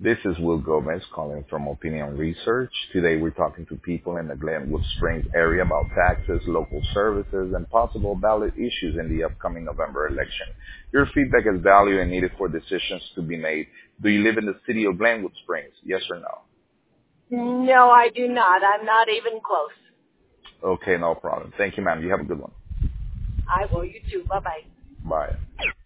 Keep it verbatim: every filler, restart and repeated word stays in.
This is Will Gomez calling from Opinion Research. Today we're talking to people in the Glenwood Springs area about taxes, local services, and possible ballot issues in the upcoming November election. Your feedback is valued and needed for decisions to be made. Do you live in the city of Glenwood Springs? Yes or no? No, I do not. I'm not even close. Okay, no problem. Thank you, ma'am. You have a good one. I will. You too. Bye-bye. Bye.